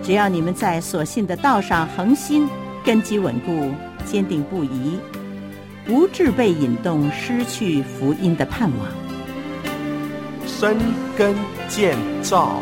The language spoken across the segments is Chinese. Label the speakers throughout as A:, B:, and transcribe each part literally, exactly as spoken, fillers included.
A: 只要你们在所信的道上恒心，根基稳固，坚定不移，不致被引动失去福音的盼望。
B: 深耕建造。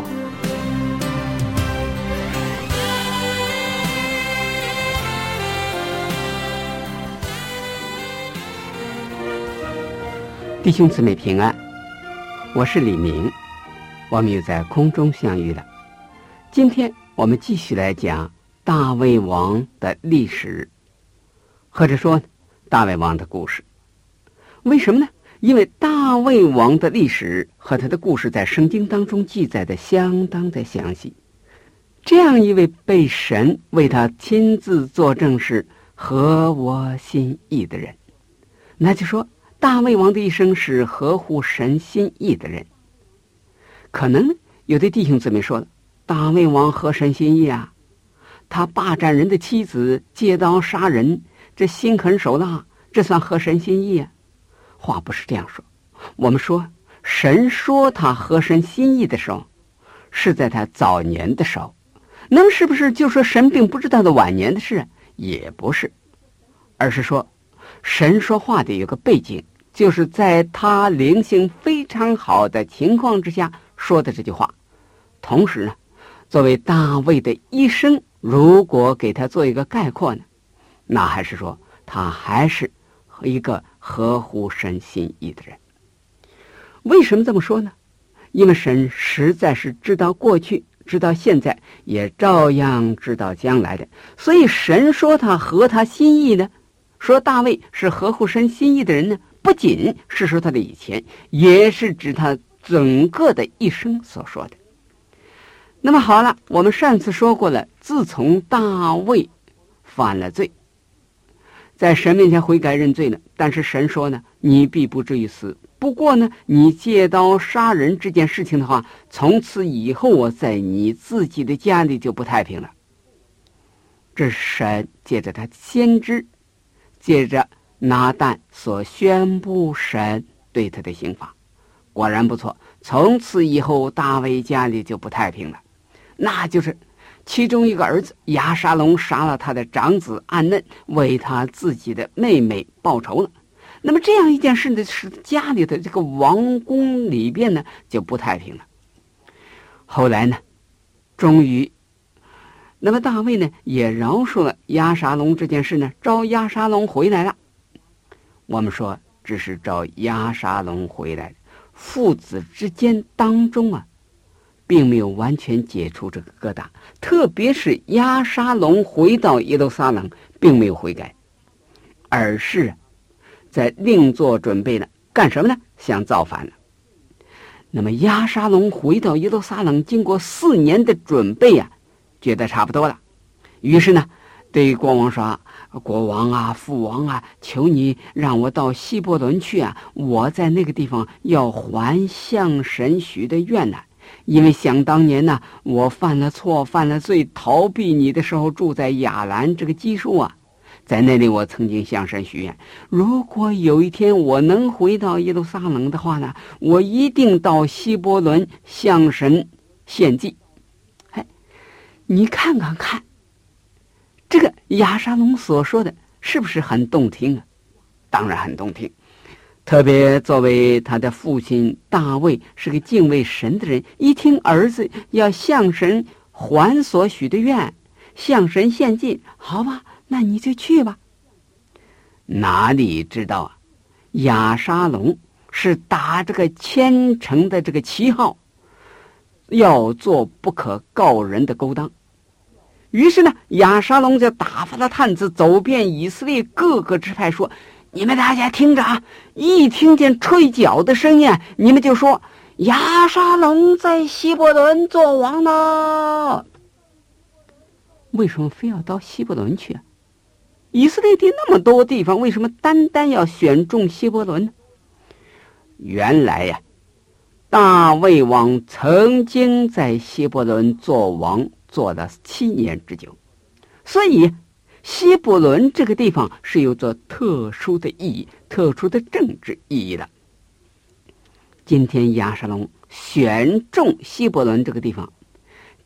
C: 弟兄姊妹平安，我是李明，我们又在空中相遇了。今天我们继续来讲大卫王的历史，或者说大卫王的故事。为什么呢？因为大卫王的历史和他的故事在圣经当中记载的相当的详细。这样一位被神为他亲自作证是合我心意的人，那就说大卫王的一生是合乎神心意的人。可能有的弟兄姊妹说了，大卫王合神心意啊，他霸占人的妻子，借刀杀人，这心狠手辣，这算合神心意啊？话不是这样说。我们说神说他合神心意的时候，是在他早年的时候。那么是不是就说神并不知道的晚年的事？也不是，而是说神说话的有个背景，就是在他灵性非常好的情况之下说的这句话。同时呢，作为大卫的一生，如果给他做一个概括呢，那还是说他还是一个合乎神心意的人。为什么这么说呢？因为神实在是知道过去，知道现在，也照样知道将来的。所以神说他合他心意呢，说大卫是合乎神心意的人呢，不仅是说他的以前，也是指他整个的一生所说的。那么好了，我们上次说过了，自从大卫犯了罪，在神面前悔改认罪了，但是神说呢，你必不至于死。不过呢，你借刀杀人这件事情的话，从此以后我在你自己的家里就不太平了。这是神借着他先知，借着拿但所宣布神对他的刑罚。果然不错，从此以后大卫家里就不太平了。那就是其中一个儿子亚沙龙杀了他的长子暗嫩，为他自己的妹妹报仇了。那么这样一件事呢，使家里的这个王宫里边呢就不太平了。后来呢，终于那么大卫呢也饶恕了亚沙龙这件事呢，召亚沙龙回来了。我们说只是召亚沙龙回来，父子之间当中啊并没有完全解除这个疙瘩，特别是亚沙龙回到耶路撒冷并没有悔改，而是在另做准备了，干什么呢？想造反了。那么亚沙龙回到耶路撒冷，经过四年的准备啊，觉得差不多了，于是呢对国王说，国王啊，父王啊，求你让我到希伯伦去啊，我在那个地方要还向神许的愿呢。因为想当年呢，我犯了错，犯了罪，逃避你的时候住在亚兰这个基述啊，在那里我曾经向神许愿，如果有一天我能回到耶路撒冷的话呢，我一定到希伯伦向神献祭。哎，你看看看，这个亚沙龙所说的是不是很动听啊？当然很动听。特别作为他的父亲大卫是个敬畏神的人，一听儿子要向神还所许的愿，向神献祭，好吧，那你就去吧。哪里知道啊，亚沙龙是打这个虔诚的这个旗号，要做不可告人的勾当。于是呢，亚沙龙就打发了探子走遍以色列各个支派，说，你们大家听着啊，一听见吹角的声音，你们就说亚沙龙在希伯伦做王呢。为什么非要到希伯伦去啊？以色列地那么多地方，为什么单单要选中希伯伦呢？原来呀、啊，大卫王曾经在希伯伦做王，做了七年之久，所以希伯伦这个地方是有着特殊的意义，特殊的政治意义的。今天亚沙龙选中希伯伦这个地方，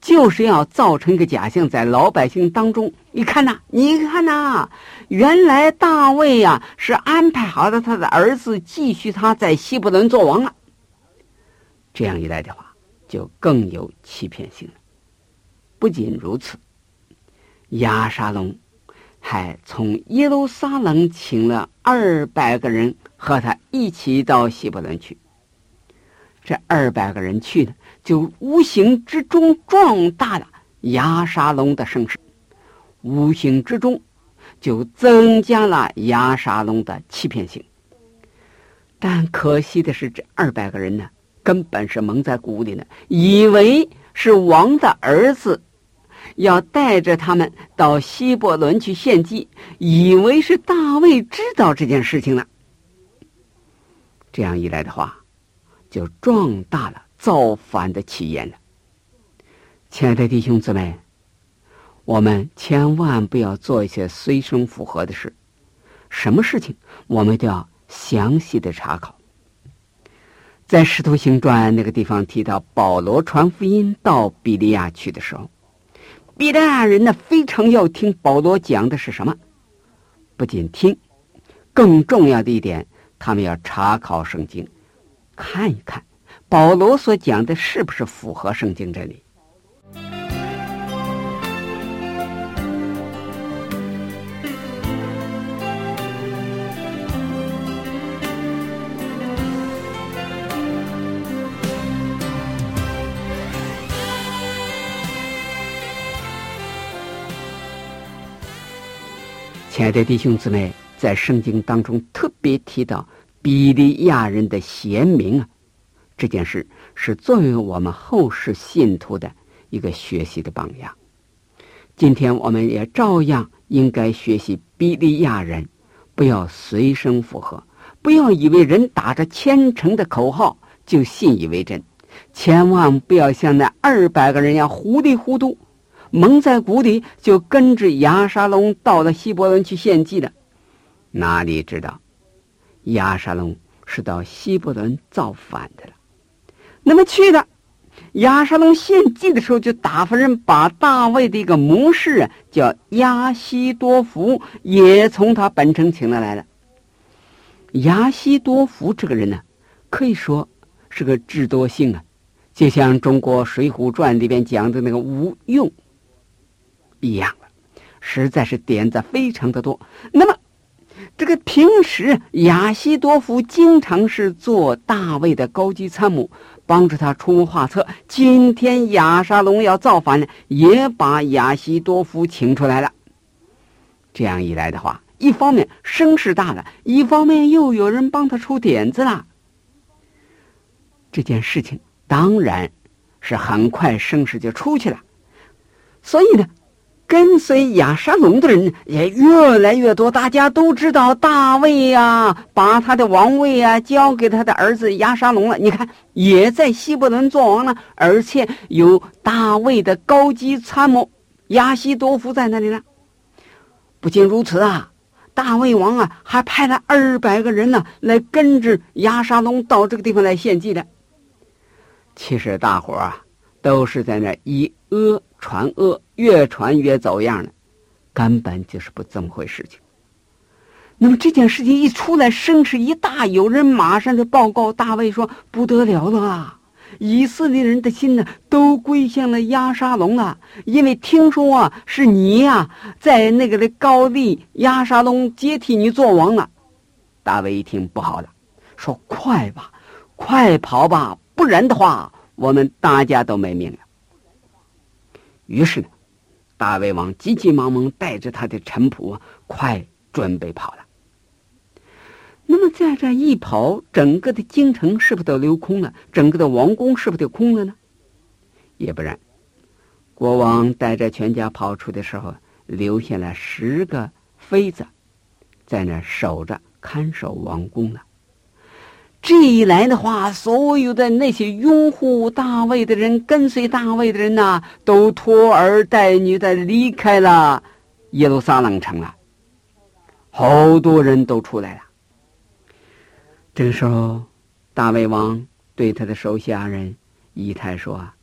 C: 就是要造成一个假象，在老百姓当中，你看呐，你看呐，原来大卫呀、啊、是安排好了他的儿子继续他在希伯伦做王了。这样一来的话，就更有欺骗性了。不仅如此，押沙龙还从耶路撒冷请了二百个人和他一起到希伯伦去。这二百个人去呢，就无形之中壮大了押沙龙的声势，无形之中就增加了押沙龙的欺骗性。但可惜的是，这二百个人呢，根本是蒙在鼓里呢，以为是王的儿子要带着他们到希伯伦去献祭，以为是大卫知道这件事情了。这样一来的话，就壮大了造反的起焰了。亲爱的弟兄姊妹，我们千万不要做一些随声附和的事，什么事情我们都要详细的查考。在使徒行传那个地方提到，保罗传福音到比利亚去的时候，比利亚人呢非常要听保罗讲的是什么，不仅听，更重要的一点，他们要查考圣经，看一看保罗所讲的是不是符合圣经真理。亲爱的弟兄姊妹，在圣经当中特别提到比利亚人的贤明啊，这件事是作为我们后世信徒的一个学习的榜样。今天我们也照样应该学习比利亚人，不要随声附和，不要以为人打着虔诚的口号就信以为真，千万不要像那二百个人一样糊里糊涂，蒙在鼓里就跟着押沙龙到了希伯伦去献祭了。哪里知道押沙龙是到希伯伦造反的了。那么去了押沙龙献祭的时候，就打发人把大卫的一个谋士啊，叫亚希多弗，也从他本城请了来了。亚希多弗这个人呢，可以说是个智多星啊，就像中国水浒传里边讲的那个吴用一样了，实在是点子非常的多。那么这个平时亚希多弗经常是做大卫的高级参谋，帮助他出谋划策。今天押沙龙要造反呢，也把亚希多弗请出来了。这样一来的话，一方面声势大了，一方面又有人帮他出点子了。这件事情当然是很快声势就出去了，所以呢跟随押沙龙的人也越来越多。大家都知道大卫啊把他的王位啊交给他的儿子押沙龙了，你看也在希伯伦做王了，而且有大卫的高级参谋亚希多弗在那里了。不仅如此啊，大卫王啊还派了二百个人呢来跟着押沙龙到这个地方来献祭的。其实大伙啊都是在那以讹传讹，越传越走样了，根本就是不这么回事情。那么这件事情一出来，声势一大，有人马上就报告大卫说，不得了了啊，以色列人的心呢都归向了押沙龙了，因为听说啊是你呀、啊、在那个的高丽押沙龙接替你做王了。大卫一听不好了，说快吧，快跑吧，不然的话我们大家都没命了。于是呢，大卫王急急忙忙带着他的臣仆啊，快准备跑了。那么在这一跑，整个的京城是不是都留空了？整个的王宫是不是就空了呢？也不然，国王带着全家跑出的时候，留下了十个妃子在那守着看守王宫了。这一来的话，所有的那些拥护大卫的人，跟随大卫的人呐、啊，都拖儿带女的离开了耶路撒冷城了。好多人都出来了。这个时候，大卫王对他的手下人以太说：“啊，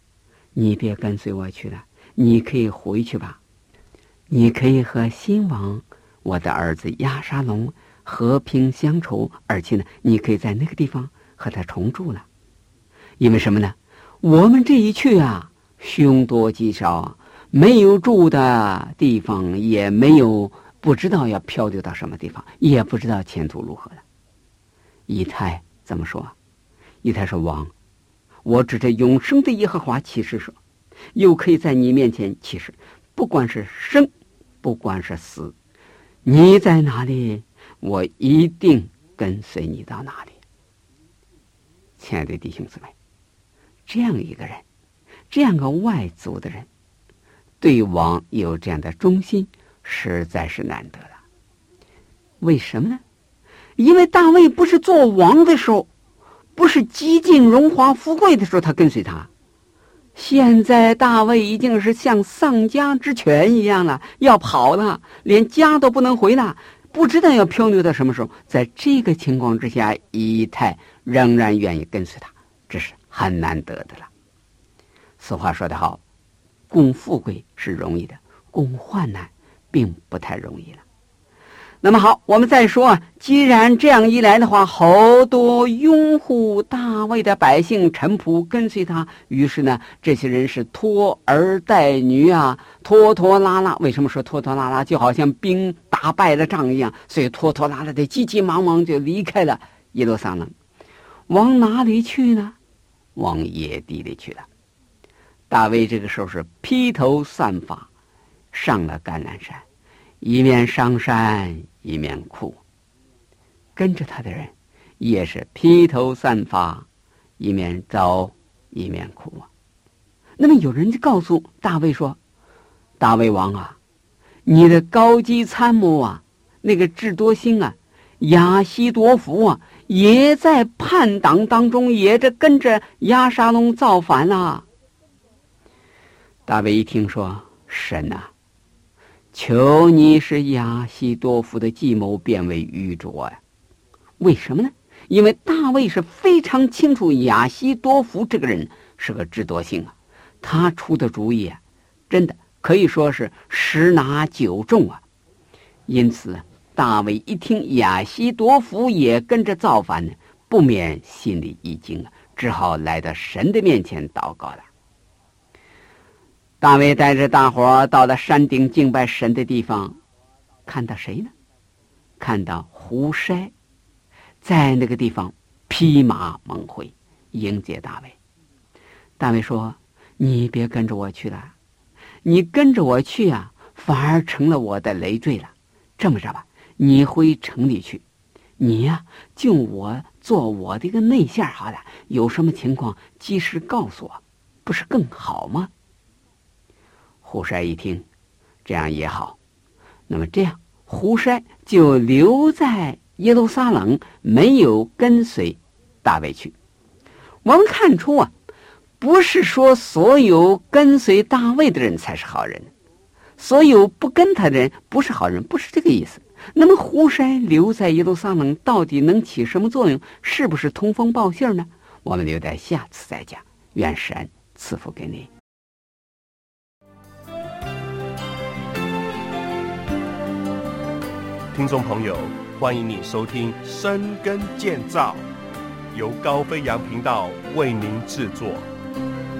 C: 你别跟随我去了，你可以回去吧，你可以和新王我的儿子亚沙龙和平相处，而且呢，你可以在那个地方和他重住了。因为什么呢？我们这一去啊，凶多吉少，没有住的地方，也没有不知道要漂流到什么地方，也不知道前途如何了。以太怎么说？以太说：王，我指着永生的耶和华起誓说，又可以在你面前起誓，不管是生，不管是死，你在哪里，我一定跟随你到哪里。亲爱的弟兄姊妹，这样一个人，这样个外族的人，对王有这样的忠心，实在是难得了。为什么呢？因为大卫不是做王的时候，不是极尽荣华富贵的时候他跟随他，现在大卫已经是像丧家之犬一样了，要跑了，连家都不能回了，不知道要漂流到什么时候。在这个情况之下，以太仍然愿意跟随他，这是很难得的了。俗话说得好，共富贵是容易的，共患难并不太容易了。那么好，我们再说啊，既然这样一来的话，好多拥护大卫的百姓臣仆跟随他，于是呢，这些人是拖儿带女啊，拖拖拉拉。为什么说拖拖拉拉？就好像兵打败了仗一样，所以拖拖拉拉的急急忙忙就离开了耶路撒冷。往哪里去呢？往野地里去了。大卫这个时候是披头散发上了橄榄山，一面上山一面哭，跟着他的人也是披头散发，一面走一面哭啊。那么有人就告诉大卫说，大卫王啊，你的高级参谋啊，那个智多星啊，亚希多弗啊，也在叛党当中，也着跟着亚沙龙造反了。大卫一听说，神啊，求你使亚希多弗的计谋变为愚拙呀！为什么呢？因为大卫是非常清楚亚希多弗这个人是个智多星啊，他出的主意啊，真的可以说是十拿九中啊。因此大卫一听亚希多弗也跟着造反呢，不免心里一惊啊，只好来到神的面前祷告了。大卫带着大伙到了山顶敬拜神的地方，看到谁呢？看到胡筛在那个地方披麻蒙灰迎接大卫。大卫说，你别跟着我去了，你跟着我去啊，反而成了我的累赘了。这么着吧，你回城里去，你呀、啊、就我做我的一个内线好了，有什么情况及时告诉我，不是更好吗？胡筛一听，这样也好。那么这样，胡筛就留在耶路撒冷，没有跟随大卫去。我们看出啊，不是说所有跟随大卫的人才是好人，所有不跟他的人不是好人，不是这个意思。那么胡筛留在耶路撒冷到底能起什么作用？是不是通风报信呢？我们留待下次再讲。愿神赐福给你。
B: 听众朋友，欢迎你收听深耕建造，由高飞扬频道为您制作。